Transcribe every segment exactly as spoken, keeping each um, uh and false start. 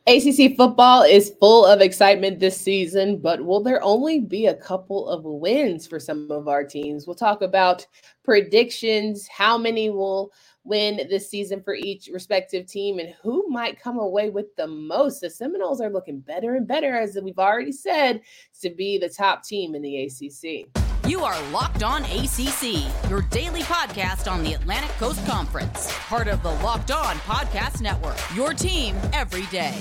A C C football is full of excitement this season, but will there only be a couple of wins for some of our teams? We'll talk about predictions, how many will win this season for each respective team, and who might come away with the most. The Seminoles are looking better and better, as we've already said, to be the top team in the A C C. You are Locked On A C C, your daily podcast on the Atlantic Coast Conference. Part of the Locked On Podcast Network, your team every day.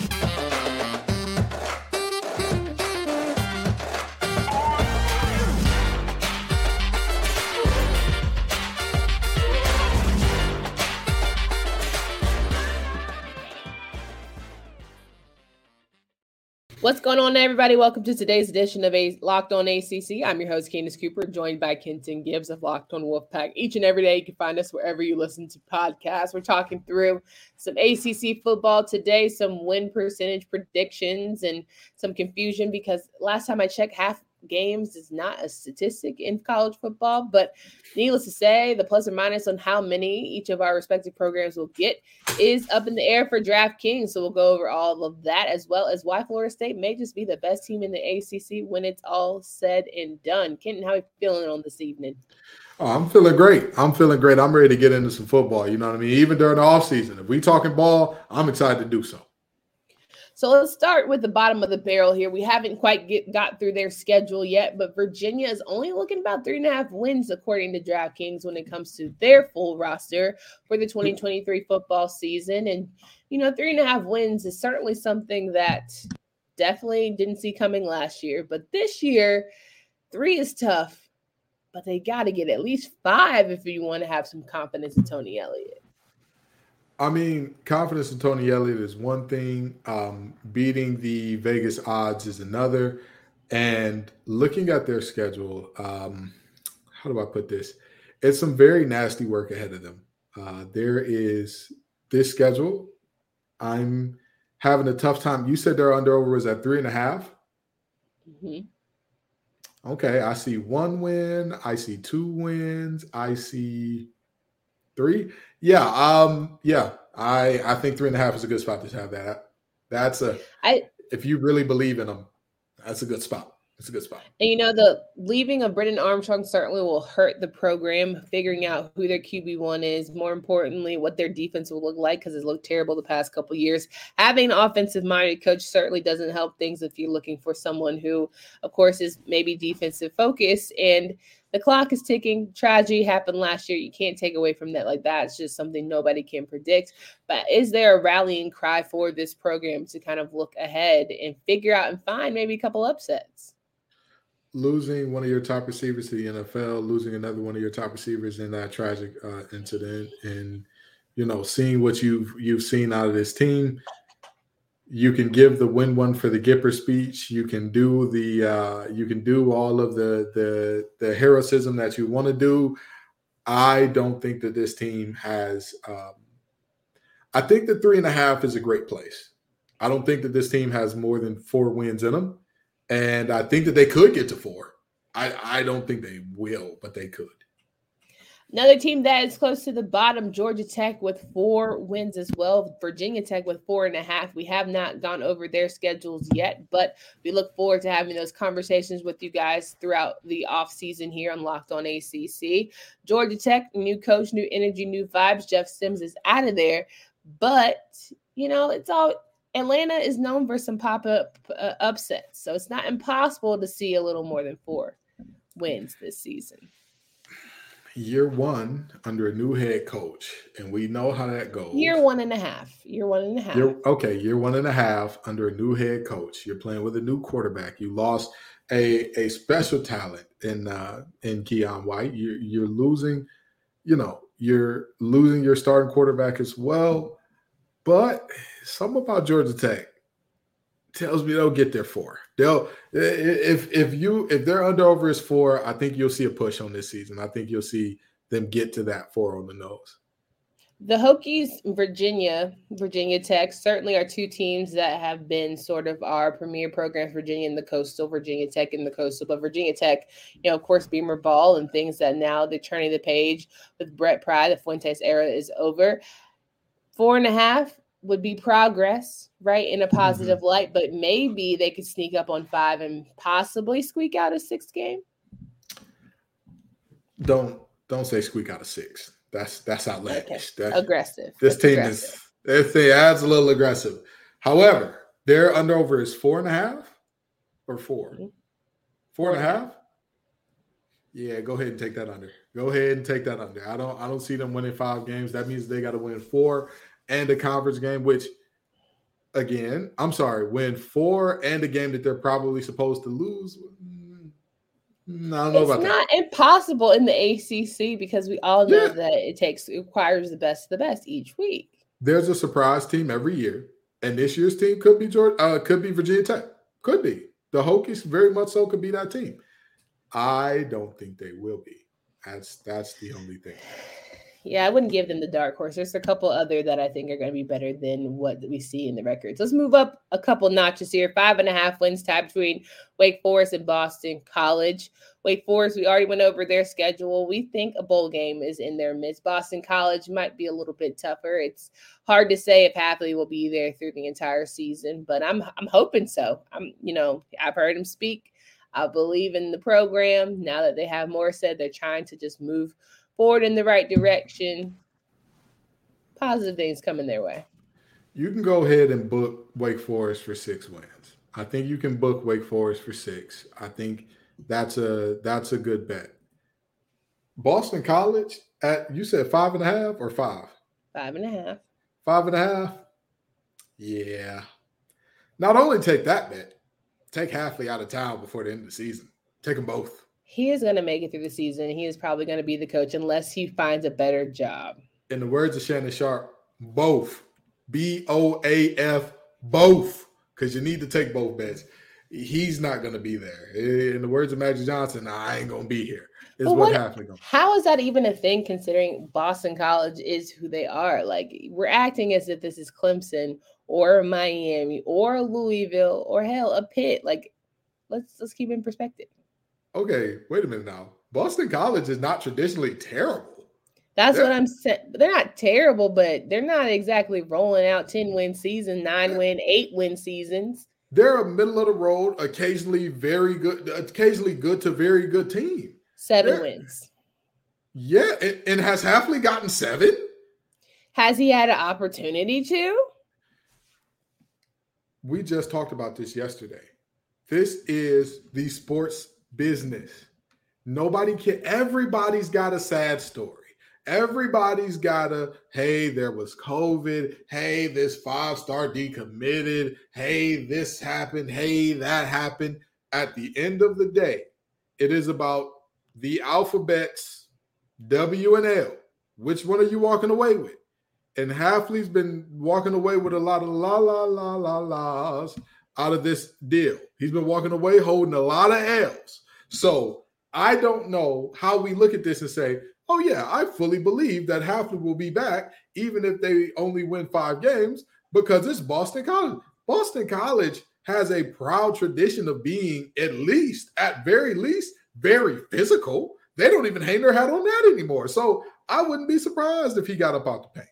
What's going on, everybody? Welcome to today's edition of a Locked On A C C. I'm your host, Candace Cooper, joined by Kenton Gibbs of Locked On Wolfpack. Each and every day, you can find us wherever you listen to podcasts. We're talking through some A C C football today, some win percentage predictions, and some confusion because last time I checked, half games is not a statistic in college football, but needless to say, the plus or minus on how many each of our respective programs will get is up in the air for DraftKings. So we'll go over all of that, as well as why Florida State may just be the best team in the A C C when it's all said and done. Kenton, how are you feeling on this evening? Oh, I'm feeling great. I'm feeling great. I'm ready to get into some football. You know what I mean? Even during the offseason, if we talking ball, I'm excited to do so. So let's start with the bottom of the barrel here. We haven't quite get, got through their schedule yet, but Virginia is only looking about three and a half wins according to DraftKings when it comes to their full roster for the twenty twenty-three football season. And, you know, three and a half wins is certainly something that definitely didn't see coming last year. But this year, three is tough, but they got to get at least five if you want to have some confidence in Tony Elliott. I mean, confidence in Tony Elliott is one thing. Um, beating the Vegas odds is another. And looking at their schedule, um, how do I put this? It's some very nasty work ahead of them. Uh, there is this schedule. I'm having a tough time. You said their under over was at three and a half. Mm-hmm. Okay, I see one win. I see two wins. I see three. Yeah, um, yeah. I I think three and a half is a good spot to have that. That's a I if you really believe in them, that's a good spot. It's a good spot. And you know, the leaving of Brennan Armstrong certainly will hurt the program, figuring out who their Q B one is, more importantly, what their defense will look like, because it's looked terrible the past couple of years. Having an offensive-minded coach certainly doesn't help things if you're looking for someone who, of course, is maybe defensive focused. And the clock is ticking. Tragedy happened last year. You can't take away from that like that. It's just something nobody can predict. But is there a rallying cry for this program to kind of look ahead and figure out and find maybe a couple upsets? Losing one of your top receivers to the N F L, losing another one of your top receivers in that tragic uh, incident, and you know, seeing what you've you've seen out of this team, you can give the win one for the Gipper speech. You can do the uh, you can do all of the the the heroism that you want to do. I don't think that this team has. Um, I think that three and a half is a great place. I don't think that this team has more than four wins in them. And I think that they could get to four. I, I don't think they will, but they could. Another team that is close to the bottom, Georgia Tech with four wins as well. Virginia Tech with four and a half. We have not gone over their schedules yet, but we look forward to having those conversations with you guys throughout the offseason here on Locked On A C C. Georgia Tech, new coach, new energy, new vibes. Jeff Sims is out of there. But, you know, it's all – Atlanta is known for some pop-up uh, upsets, so it's not impossible to see a little more than four wins this season. Year one under a new head coach, and we know how that goes. Year one and a half. Year one and a half. Year, okay, year one and a half under a new head coach. You're playing with a new quarterback. You lost a a special talent in uh, in Keon White. You're, you're losing, you know, you're losing your starting quarterback as well. But something about Georgia Tech tells me they'll get there four. They'll if if you if their under over is four, I think you'll see a push on this season. I think you'll see them get to that four on the nose. The Hokies, Virginia, Virginia Tech certainly are two teams that have been sort of our premier programs, Virginia and the Coastal, Virginia Tech and the Coastal. But Virginia Tech, you know, of course, Beamer Ball and things that now they're turning the page with Brett Pry. The Fuentes era is over. Four and a half. would be progress, right, in a positive mm-hmm. light, but maybe they could sneak up on five and possibly squeak out a sixth game. Don't don't say squeak out of six. That's that's outlandish. Okay. That's, aggressive. This that's team aggressive. is this thing adds a little aggressive. However, their under over is four and a half or four. Mm-hmm. Four, four and a half? half? Yeah, go ahead and take that under. Go ahead and take that under. I don't I don't see them winning five games. That means they got to win four and a conference game, which again, I'm sorry, win four and a game that they're probably supposed to lose. No, I don't know it's about that. It's not impossible in the A C C because we all know yeah. that it takes it requires the best of the best each week. There's a surprise team every year, and this year's team could be Georgia, uh, could be Virginia Tech, could be the Hokies. Very much so could be that team. I don't think they will be. That's that's the only thing. Yeah, I wouldn't give them the dark horse. There's a couple other that I think are going to be better than what we see in the records. Let's move up a couple notches here. Five and a half wins tied between Wake Forest and Boston College. Wake Forest, we already went over their schedule. We think a bowl game is in their midst. Boston College might be a little bit tougher. It's hard to say if Hafley will be there through the entire season, but I'm I'm hoping so. I'm, you know, I've heard him speak. I believe in the program. Now that they have Morstead, they're trying to just move forward in the right direction. Positive things coming their way. You can go ahead and book Wake Forest for six wins. I think you can book Wake Forest for six. I think that's a that's a good bet. Boston College at you said five and a half or five? Five and a half. Five and a half. Yeah. Not only take that bet, take Hafley out of town before the end of the season. Take them both. He is going to make it through the season. He is probably going to be the coach unless he finds a better job. In the words of Shannon Sharp, both. B O A F, both. Because you need to take both bets. He's not going to be there. In the words of Magic Johnson, nah, I ain't going to be here. Is what, what happened. How is that even a thing considering Boston College is who they are? Like, we're acting as if this is Clemson or Miami or Louisville or hell, a Pitt. Like, let's let's keep it in perspective. Okay, wait a minute now. Boston College is not traditionally terrible. That's they're, what I'm saying. They're not terrible, but they're not exactly rolling out ten-win season, nine-win, eight-win seasons. They're a middle-of-the-road, occasionally very good, occasionally good to very good team. Seven they're, wins. Yeah, and, and has Hafley gotten seven? Has he had an opportunity to? We just talked about this yesterday. This is the sports business. Nobody can, everybody's got a sad story. Everybody's got a, hey, there was COVID. Hey, this five-star decommitted. Hey, this happened. Hey, that happened. At the end of the day, it is about the alphabets W and L. Which one are you walking away with? And Hafley's been walking away with a lot of la, la, la, la, la's out of this deal. He's been walking away holding a lot of L's. So I don't know how we look at this and say, oh, yeah, I fully believe that Hafley will be back, even if they only win five games, because it's Boston College. Boston College has a proud tradition of being, at least, at very least, very physical. They don't even hang their hat on that anymore. So I wouldn't be surprised if he got up out the paint.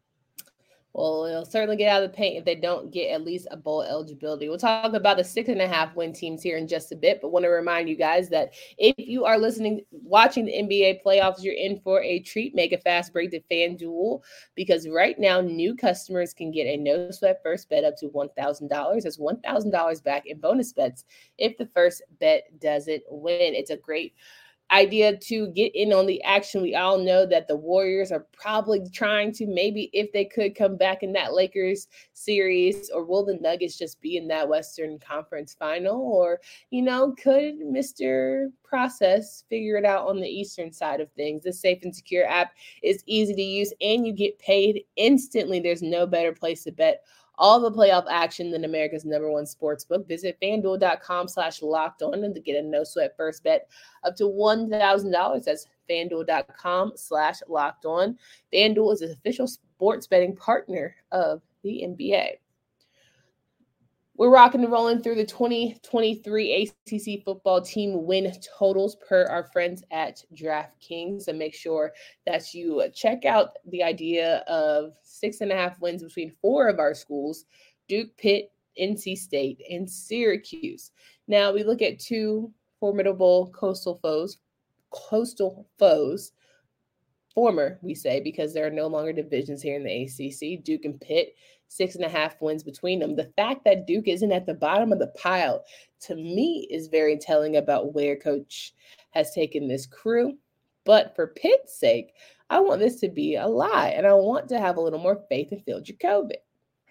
Well, it'll certainly get out of the paint if they don't get at least a bowl eligibility. We'll talk about the six and a half win teams here in just a bit, but want to remind you guys that if you are listening, watching the N B A playoffs, you're in for a treat. Make a fast break to FanDuel because right now new customers can get a no sweat first bet up to one thousand dollars. That's one thousand dollars back in bonus bets if the first bet doesn't win. It's a great idea to get in on the action. We all know that the Warriors are probably trying to, maybe if they could come back in that Lakers series, or will the Nuggets just be in that Western Conference final? Or, you know, could Mister Process figure it out on the Eastern side of things? The Safe and Secure app is easy to use and you get paid instantly. There's no better place to bet all the playoff action than America's number one sports book. Visit FanDuel.com slash locked on and to get a no sweat first bet up to one thousand dollars. That's FanDuel.com slash locked on. FanDuel is an official sports betting partner of the N B A. We're rocking and rolling through the twenty twenty-three A C C football team win totals per our friends at DraftKings. And make sure that you check out the idea of six and a half wins between four of our schools, Duke, Pitt, N C State, and Syracuse. Now we look at two formidable coastal foes, coastal foes, former, we say, because there are no longer divisions here in the A C C, Duke and Pitt. Six and a half wins between them. The fact that Duke isn't at the bottom of the pile, to me, is very telling about where Coach has taken this crew. But for Pitt's sake, I want this to be a lie, and I want to have a little more faith in Phil Jurkovec.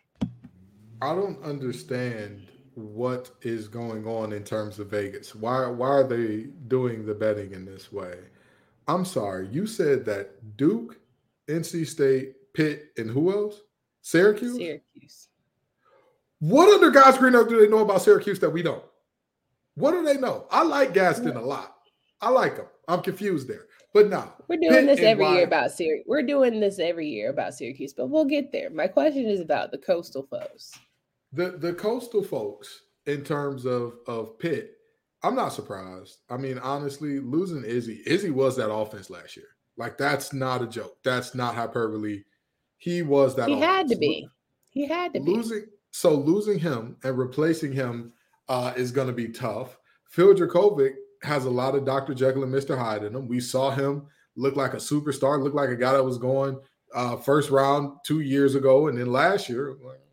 I don't understand what is going on in terms of Vegas. Why, why are they doing the betting in this way? I'm sorry. You said that Duke, N C State, Pitt, and who else? Syracuse? Syracuse. What under God's green earth do they know about Syracuse that we don't? What do they know? I like Gaston a lot. I like him. I'm confused there. But no. We're doing Pitt this every year about Syracuse. We're doing this every year about Syracuse, but we'll get there. My question is about the coastal foes. The the coastal folks, in terms of, of Pitt, I'm not surprised. I mean, honestly, losing Izzy, Izzy was that offense last year. Like, that's not a joke. That's not hyperbole. He was that. He offense. had to be. He had to losing, be. So losing him and replacing him uh, is going to be tough. Phil Jurkovec has a lot of Doctor Jekyll and Mister Hyde in him. We saw him look like a superstar, look like a guy that was going uh, first round two years ago, and then last year.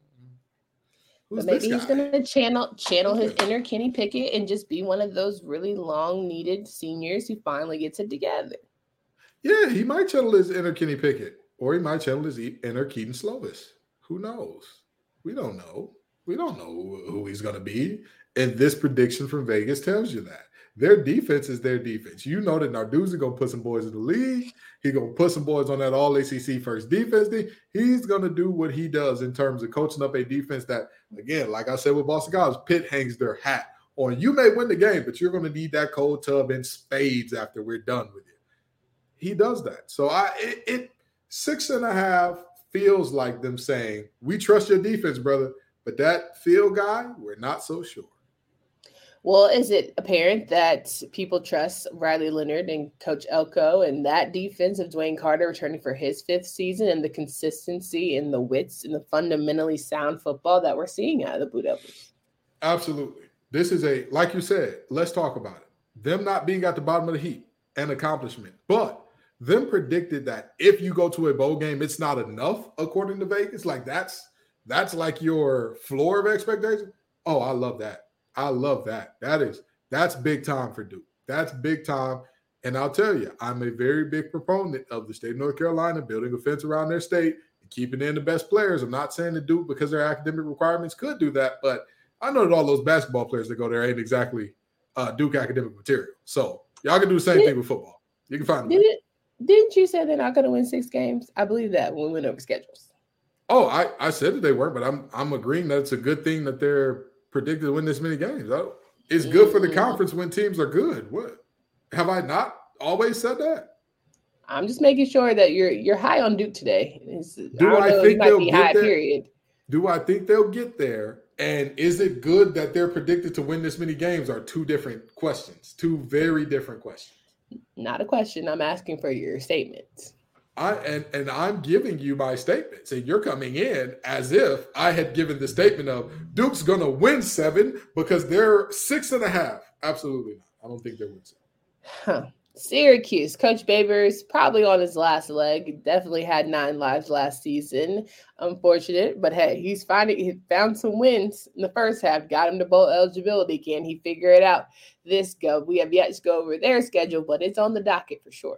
But maybe he's going to channel channel his inner Kenny Pickett and just be one of those really long needed seniors who finally gets it together. Yeah, he might channel his inner Kenny Pickett. Or he might channel his inner Keaton Slovis. Who knows? We don't know. We don't know who he's going to be. And this prediction from Vegas tells you that. Their defense is their defense. You know that Narduzzi going to put some boys in the league. He's going to put some boys on that all A C C first defense team. He's going to do what he does in terms of coaching up a defense that, again, like I said with Boston College, Pitt hangs their hat on. You may win the game, but you're going to need that cold tub in spades after we're done with it. He does that. So I it, it Six and a half feels like them saying, we trust your defense, brother. But that field guy, we're not so sure. Well, is it apparent that people trust Riley Leonard and Coach Elko and that defense of Dwayne Carter returning for his fifth season and the consistency and the wits and the fundamentally sound football that we're seeing out of the Blue Devils? Absolutely. This is a, like you said, let's talk about it. Them not being at the bottom of the heap, an accomplishment. But them predicted that if you go to a bowl game, it's not enough, according to Vegas. Like, that's that's like your floor of expectation. Oh, I love that. I love that. That is, that's big time for Duke. That's big time. And I'll tell you, I'm a very big proponent of the state of North Carolina building a fence around their state and keeping in the best players. I'm not saying that Duke, because their academic requirements, could do that, but I know that all those basketball players that go there ain't exactly uh, Duke academic material. So y'all can do the same did, thing with football. You can find did it. Didn't you say they're not going to win six games? I believe that when we went over schedules. Oh, I, I said that they weren't, but I'm I'm agreeing that it's a good thing that they're predicted to win this many games. It's good for the conference when teams are good. What? Have I not always said that? I'm just making sure that you're you're high on Duke today. It's, Do I, I think they'll be get high, there? Period. Do I think they'll get there? And is it good that they're predicted to win this many games? Are two different questions, two very different questions. Not a question. I'm asking for your statements. I and, and I'm giving you my statements, and you're coming in as if I had given the statement of Duke's going to win seven because they're six and a half. Absolutely not. I don't think they're win seven. Huh. Syracuse, Coach Babers, probably on his last leg. Definitely had nine lives last season. Unfortunate, but hey, he's finding he found some wins in the first half. Got him to bowl eligibility. Can he figure it out? This go. We have yet to go over their schedule, but it's on the docket for sure.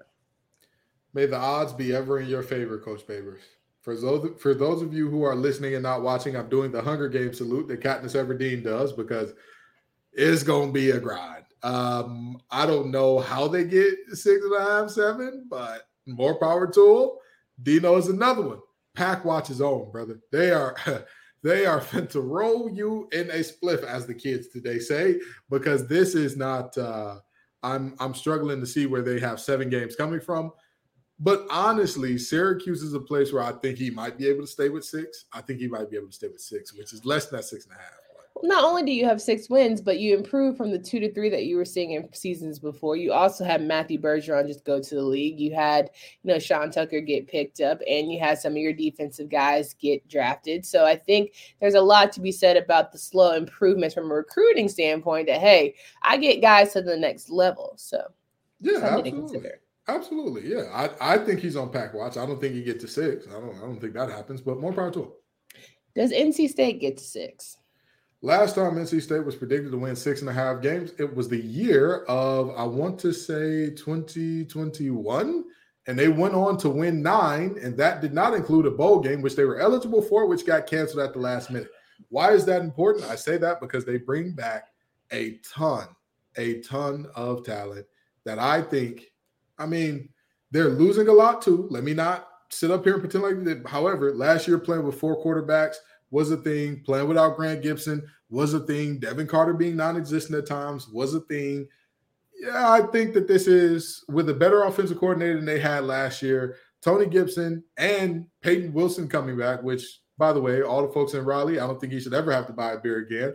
May the odds be ever in your favor, Coach Babers. For those for those of you who are listening and not watching, I'm doing the Hunger Games salute that Katniss Everdeen does because it's gonna be a grind. Um, I don't know how they get six and a half, seven, but more power to them. Dino is another one. Pack watch his own, brother. They are they are fin to roll you in a spliff, as the kids today say, because this is not uh, I'm I'm struggling to see where they have seven games coming from. But honestly, Syracuse is a place where I think he might be able to stay with six. I think he might be able to stay with six, which is less than that six and a half. Not only do you have six wins, but you improve from the two to three that you were seeing in seasons before. You also had Matthew Bergeron just go to the league. You had, you know, Sean Tucker get picked up, and you had some of your defensive guys get drafted. So I think there's a lot to be said about the slow improvements from a recruiting standpoint that, hey, I get guys to the next level. So yeah, absolutely. Absolutely. Yeah. I, I think he's on pack watch. I don't think he gets to six. I don't I don't think that happens, but more power to him. Does N C State get to six? Last time N C State was predicted to win six and a half games, it was the year of, I want to say, twenty twenty-one, and they went on to win nine, and that did not include a bowl game, which they were eligible for, which got canceled at the last minute. Why is that important? I say that because they bring back a ton, a ton of talent that I think, I mean, they're losing a lot too. Let me not sit up here and pretend like that. However, last year playing with four quarterbacks was a thing. Playing without Grant Gibson was a thing. Devin Carter being non-existent at times was a thing. Yeah, I think that this is with a better offensive coordinator than they had last year. Tony Gibson and Peyton Wilson coming back, which, by the way, all the folks in Raleigh, I don't think he should ever have to buy a beer again.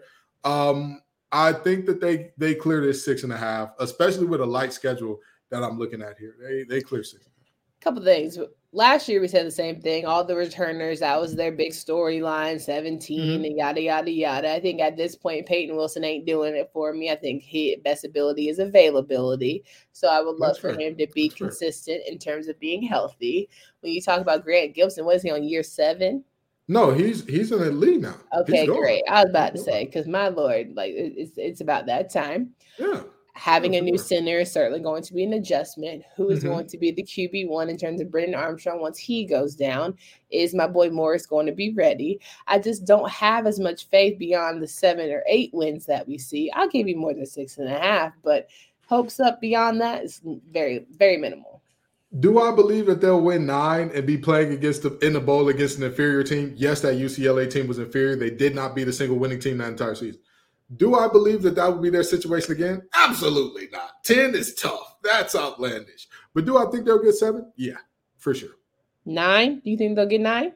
Um, I think that they they clear this six and a half, especially with a light schedule that I'm looking at here. They they clear six. Couple things. Last year we said the same thing. All the returners, that was their big storyline, seventeen mm-hmm. and yada, yada, yada. I think at this point, Peyton Wilson ain't doing it for me. I think his best ability is availability. So I would love That's for fair. him to be That's consistent fair. in terms of being healthy. When you talk about Grant Gibson, what is he on year seven? No, he's he's in the league now. Okay, great. I was about to say, because my Lord, like it's it's about that time. Yeah. Having a new center is certainly going to be an adjustment. Who is mm-hmm. going to be the Q B one in terms of Brennan Armstrong once he goes down? Is my boy Morris going to be ready? I just don't have as much faith beyond the seven or eight wins that we see. I'll give you more than six and a half, but hopes up beyond that is very, very minimal. Do I believe that they'll win nine and be playing against the in the bowl against an inferior team? Yes, that U C L A team was inferior. They did not beat a single winning team that entire season. Do I believe that that would be their situation again? Absolutely not. ten is tough. That's outlandish. But do I think they'll get seven? Yeah, for sure. Nine? Do you think they'll get nine?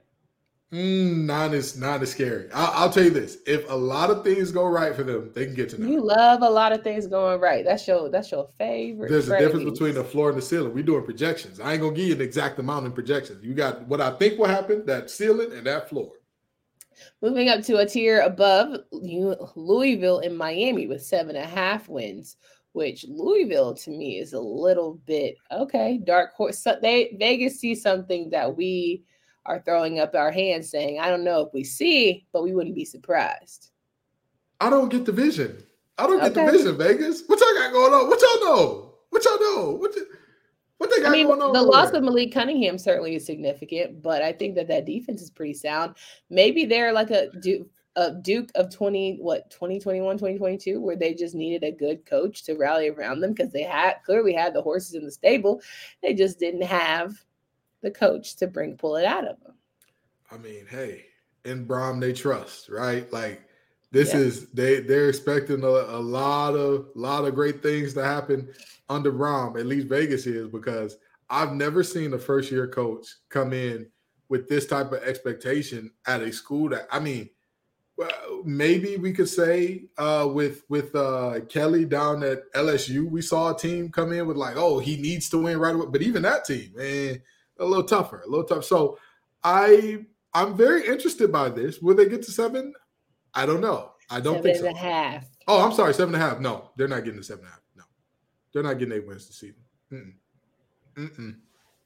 Mm, nine is nine is scary. I'll, I'll tell you this: if a lot of things go right for them, they can get to nine. You love a lot of things going right. That's your that's your favorite. There's phrase. a difference between the floor and the ceiling. We're doing projections. I ain't gonna give you an exact amount in projections. You got what I think will happen, that ceiling and that floor. Moving up to a tier above, Louisville and Miami with seven and a half wins, which Louisville to me is a little bit, okay, dark horse. So they Vegas see something that we are throwing up our hands saying, I don't know if we see, but we wouldn't be surprised. I don't get the vision. I don't okay. get the vision, Vegas. What y'all got going on? What y'all know? What y'all know? What you, What they got I mean, going on the over loss there? of Malik Cunningham certainly is significant, but I think that that defense is pretty sound. Maybe they're like a Duke, a Duke of twenty, what, twenty twenty-one, twenty twenty-two, where they just needed a good coach to rally around them because they had clearly had the horses in the stable. They just didn't have the coach to bring pull it out of them. I mean, hey, in Brom they trust, right? Like this Yeah. is they they're expecting a, a lot of lot of great things to happen under Brom, at least Vegas is, because I've never seen a first year coach come in with this type of expectation at a school that, I mean, well, maybe we could say uh, with with uh, Kelly down at L S U, we saw a team come in with like, oh, he needs to win right away. But even that team, man, a little tougher, a little tough. So I I'm very interested by this. Will they get to seven? I don't know. I don't Seven think so. and a half. Oh, I'm sorry, seven and a half. No, they're not getting to seven and a half. No, they're not getting eight wins this season. Mm-mm. Mm-mm.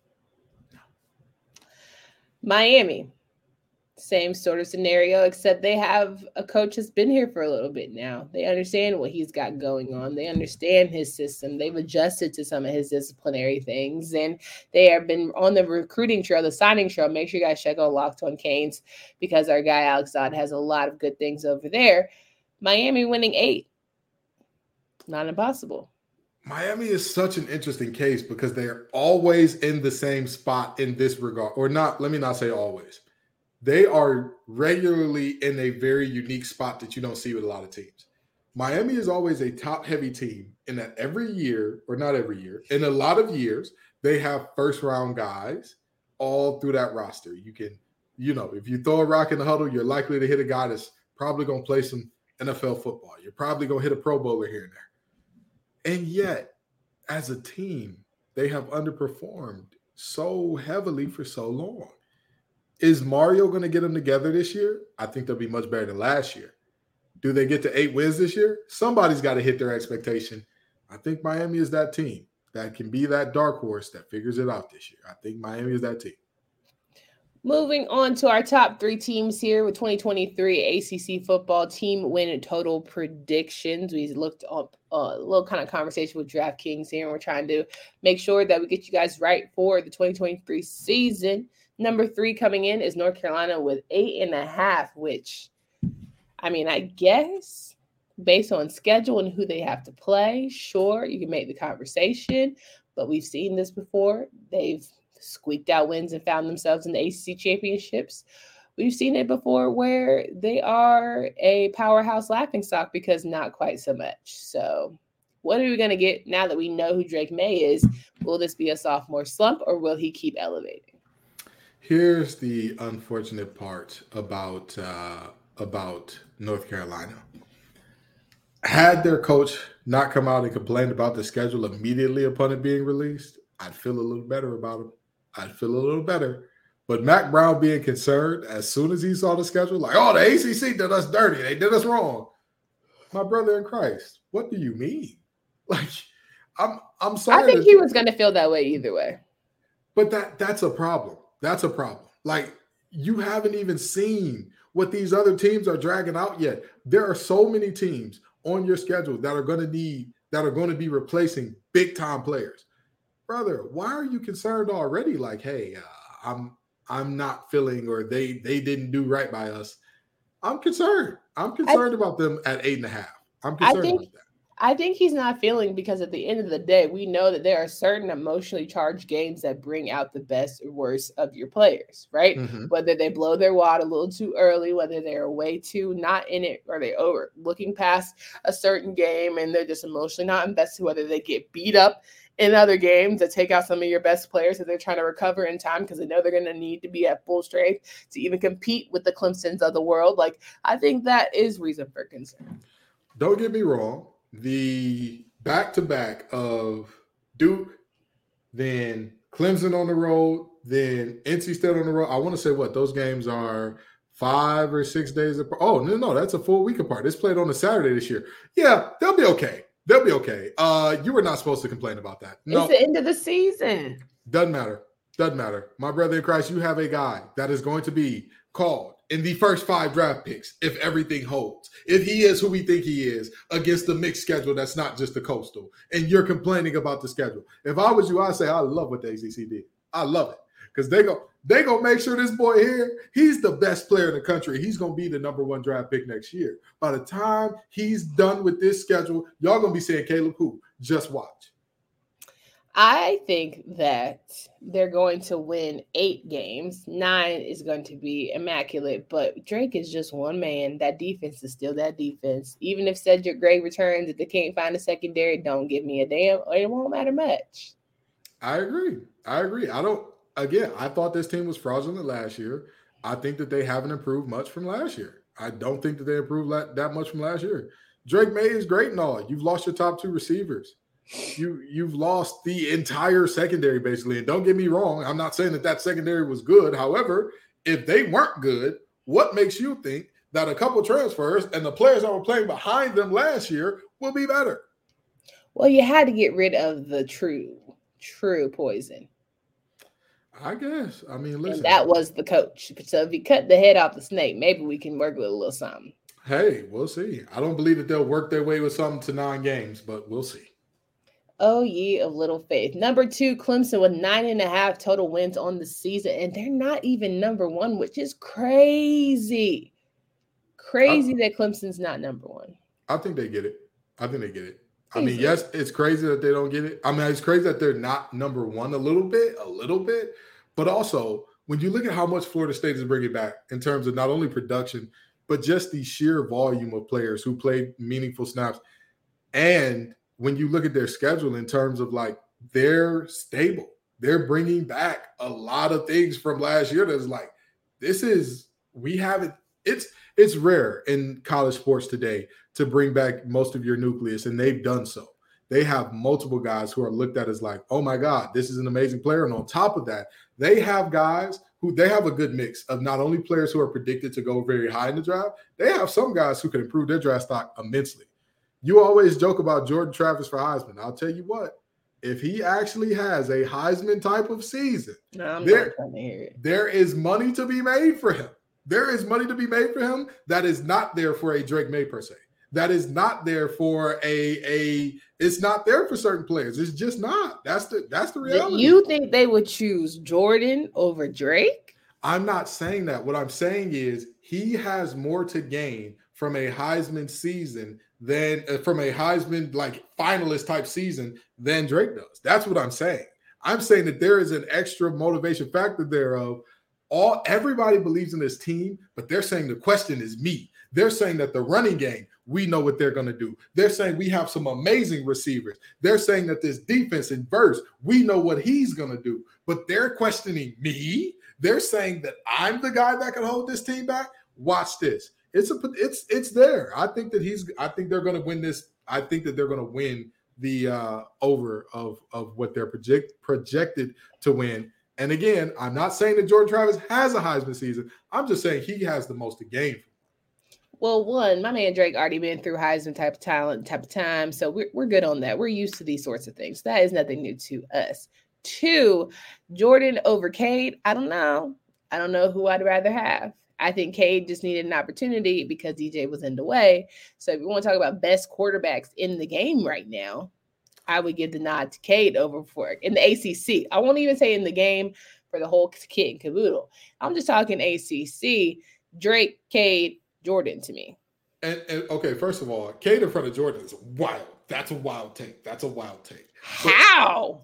Miami, same sort of scenario, except they have a coach that's been here for a little bit now. They understand what he's got going on. They understand his system. They've adjusted to some of his disciplinary things, and they have been on the recruiting trail, the signing trail. Make sure you guys check out Locked On Canes because our guy Alex Dodd has a lot of good things over there. Miami winning eight. Not impossible. Miami is such an interesting case because they're always in the same spot in this regard, or not. Let me not say always. They are regularly in a very unique spot that you don't see with a lot of teams. Miami is always a top-heavy team in that every year, or not every year, in a lot of years, they have first-round guys all through that roster. You can, you know, if you throw a rock in the huddle, you're likely to hit a guy that's probably going to play some N F L football. You're probably going to hit a Pro Bowler here and there. And yet, as a team, they have underperformed so heavily for so long. Is Mario going to get them together this year? I think they'll be much better than last year. Do they get to eight wins this year? Somebody's got to hit their expectation. I think Miami is that team that can be that dark horse that figures it out this year. I think Miami is that team. Moving on to our top three teams here with twenty twenty-three A C C football team win total predictions. We looked up a little kind of conversation with DraftKings here, and we're trying to make sure that we get you guys right for the twenty twenty-three season. Number three coming in is North Carolina with eight and a half, which, I mean, I guess based on schedule and who they have to play, sure, you can make the conversation, but we've seen this before. They've squeaked out wins and found themselves in the A C C championships. We've seen it before where they are a powerhouse laughingstock because not quite so much. So what are we going to get now that we know who Drake May is? Will this be a sophomore slump or will he keep elevating? Here's the unfortunate part about uh, about North Carolina. Had their coach not come out and complained about the schedule immediately upon it being released, I'd feel a little better about him. I'd feel a little better. But Mack Brown being concerned as soon as he saw the schedule, like, oh, the A C C did us dirty. They did us wrong. My brother in Christ, what do you mean? Like, I'm I'm sorry. I think he was going to feel that way either way. But that that's a problem. That's a problem. Like, you haven't even seen what these other teams are dragging out yet. There are so many teams on your schedule that are going to need, that are going to be replacing big-time players. Brother, why are you concerned already? Like, hey, uh, I'm I'm not feeling, or they they didn't do right by us. I'm concerned. I'm concerned I, about them at eight and a half. I'm concerned I think, about that. I think he's not feeling because at the end of the day, we know that there are certain emotionally charged games that bring out the best or worst of your players, right? Mm-hmm. Whether they blow their wad a little too early, whether they're way too not in it, or they over looking past a certain game and they're just emotionally not invested, whether they get beat up in other games that take out some of your best players that they're trying to recover in time because they know they're going to need to be at full strength to even compete with the Clemsons of the world. Like, I think that is reason for concern. Don't get me wrong. The back-to-back of Duke, then Clemson on the road, then N C State on the road. I want to say what those games are five or six days apart. Oh, no, no, that's a full week apart. It's played on a Saturday this year. Yeah, they'll be okay. They'll be okay. Uh, you were not supposed to complain about that. No, it's the end of the season. Doesn't matter. Doesn't matter. My brother in Christ, you have a guy that is going to be called in the first five draft picks if everything holds. If he is who we think he is against the mixed schedule that's not just the coastal, and you're complaining about the schedule. If I was you, I'd say I love what the A C C did. I love it because they go they gonna make sure this boy here, he's the best player in the country. He's gonna be the number one draft pick next year. By the time he's done with this schedule, y'all gonna be saying Caleb who? Just watch. I think that they're going to win eight games. Nine is going to be immaculate, but Drake is just one man. That defense is still that defense. Even if Cedric Gray returns, if they can't find a secondary, don't give me a damn. It won't matter much. I agree. I agree. I don't. Again, I thought this team was fraudulent last year. I think that they haven't improved much from last year. I don't think that they improved that much from last year. Drake May is great and all. You've lost your top two receivers. You, you've lost the entire secondary, basically. And don't get me wrong, I'm not saying that that secondary was good. However, if they weren't good, what makes you think that a couple transfers and the players that were playing behind them last year will be better? Well, you had to get rid of the true, true poison. I guess. I mean, listen. And that was the coach. So if you cut the head off the snake, maybe we can work with a little something. Hey, we'll see. I don't believe that they'll work their way with something to nine games, but we'll see. Oh, ye of little faith. Number two, Clemson with nine and a half total wins on the season, and they're not even number one, which is crazy. Crazy I, that Clemson's not number one. I think they get it. I think they get it. I mean, yes, it's crazy that they don't get it. I mean, it's crazy that they're not number one a little bit, a little bit. But also, when you look at how much Florida State is bringing back in terms of not only production, but just the sheer volume of players who played meaningful snaps. And when you look at their schedule in terms of like, they're stable. They're bringing back a lot of things from last year that's like, this is, we haven't, it's it's rare in college sports today to bring back most of your nucleus, and they've done so. They have multiple guys who are looked at as like, oh my God, this is an amazing player. And on top of that, they have guys who they have a good mix of not only players who are predicted to go very high in the draft, they have some guys who can improve their draft stock immensely. You always joke about Jordan Travis for Heisman. I'll tell you what, if he actually has a Heisman type of season, no, I'm there, not trying to hear it. there is money to be made for him. There is money to be made for him that is not there for a Drake May per se. That is not there for a a. It's not there for certain players. It's just not. That's the that's the reality. You think they would choose Jordan over Drake? I'm not saying that. What I'm saying is he has more to gain from a Heisman season than uh, from a Heisman like finalist type season than Drake does. That's what I'm saying. I'm saying that there is an extra motivation factor there of all everybody believes in this team, but they're saying the question is me. They're saying that the running game, we know what they're going to do. They're saying we have some amazing receivers. They're saying that this defense in Verse, we know what he's going to do. But they're questioning me. They're saying that I'm the guy that can hold this team back. Watch this. It's a it's it's there. I think that he's I think they're going to win this. I think that they're going to win the uh, over of of what they're project, projected to win. And again, I'm not saying that Jordan Travis has a Heisman season. I'm just saying he has the most to gain. Well, one, my man Drake already been through Heisman type of talent, type of time. So we're, we're good on that. We're used to these sorts of things. That is nothing new to us. Two, Jordan over Cade. I don't know. I don't know who I'd rather have. I think Cade just needed an opportunity because D J was in the way. So if you want to talk about best quarterbacks in the game right now, I would give the nod to Cade over for in the A C C. I won't even say in the game for the whole kit and caboodle. I'm just talking A C C. Drake, Cade, Jordan to me. And, and okay, first of all, Cade in front of Jordan is wild. That's a wild take. That's a wild take. But how?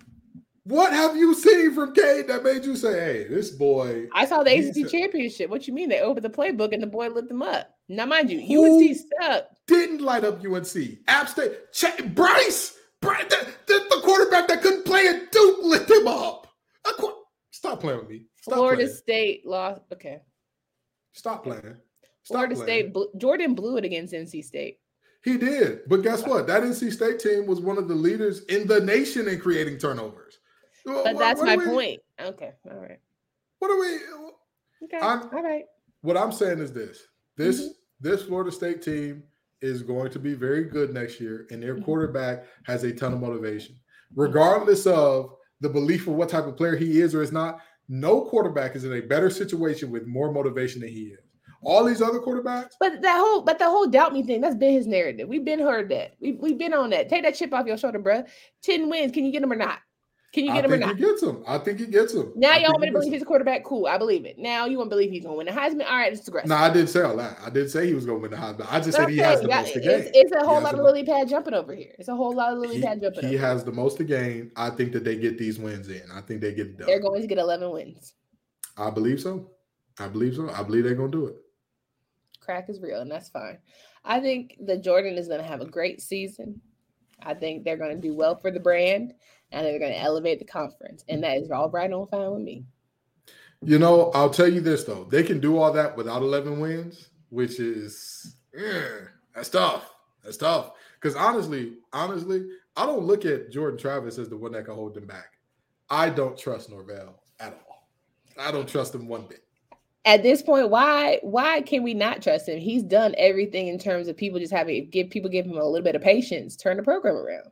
What have you seen from Cade that made you say, hey, this boy? I saw the A C C championship. What you mean? They opened the playbook and the boy lit them up. Now, mind you, U N C stuck. Didn't light up U N C. App State. Ch- Bryce. Bryce the, the, the quarterback that couldn't play at Duke lit him up. Qu- Stop playing with me. Stop Florida playing. State lost. Okay. Stop playing. Stop Florida playing. State. Jordan blew it against N C State. He did. But guess what? That N C State team was one of the leaders in the nation in creating turnovers. But what, that's what my we, point. Okay. All right. What are we? Okay. I'm, All right. What I'm saying is this. This mm-hmm. this Florida State team is going to be very good next year, and their mm-hmm. quarterback has a ton of motivation. Regardless of the belief of what type of player he is or is not, no quarterback is in a better situation with more motivation than he is. All these other quarterbacks. But that whole, but the whole doubt me thing, that's been his narrative. We've been heard that. We, we've been on that. Take that chip off your shoulder, bro. ten wins. Can you get him or not? Can you get I him or think not? he gets him. I think he gets him. Now I y'all want me he to believe him. he's a quarterback? Cool. I believe it. Now you want to believe he's going to win the Heisman? All right, it's aggressive. No, I didn't say all that. I didn't say he was going to win the Heisman. I just said okay, he has the yeah, most to it's, gain. it's a whole He lot of the, lily pad jumping over here. It's a whole lot of lily he, pad jumping He over has here. the most to gain. I think that they get these wins in. I think they get it done. They're going to get eleven wins. I believe so. I believe so. I believe they're going to do it. Crack is real, and that's fine. I think that Jordan is going to have a great season. I think they're going to do well for the brand, and they're going to elevate the conference, and that is all right on fine with me. You know, I'll tell you this, though. They can do all that without eleven wins, which is, yeah, that's tough. That's tough. Because honestly, honestly, I don't look at Jordan Travis as the one that can hold them back. I don't trust Norvell at all. I don't trust him one bit. At this point, why why can we not trust him? He's done everything in terms of people just having give people give him a little bit of patience, turn the program around.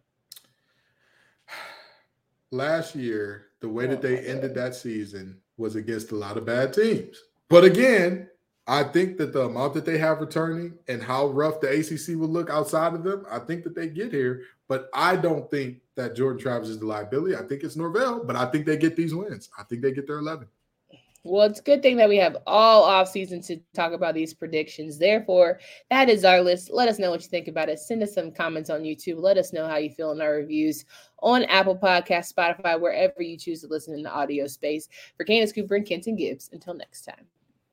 Last year, the way that they ended that season was against a lot of bad teams. But again, I think that the amount that they have returning and how rough the A C C will look outside of them, I think that they get here. But I don't think that Jordan Travis is the liability. I think it's Norvell, but I think they get these wins. I think they get their eleven. Well, it's a good thing that we have all off season to talk about these predictions. Therefore, that is our list. Let us know what you think about it. Send us some comments on YouTube. Let us know how you feel in our reviews on Apple Podcasts, Spotify, wherever you choose to listen in the audio space. For Candace Cooper and Kenton Gibbs, until next time.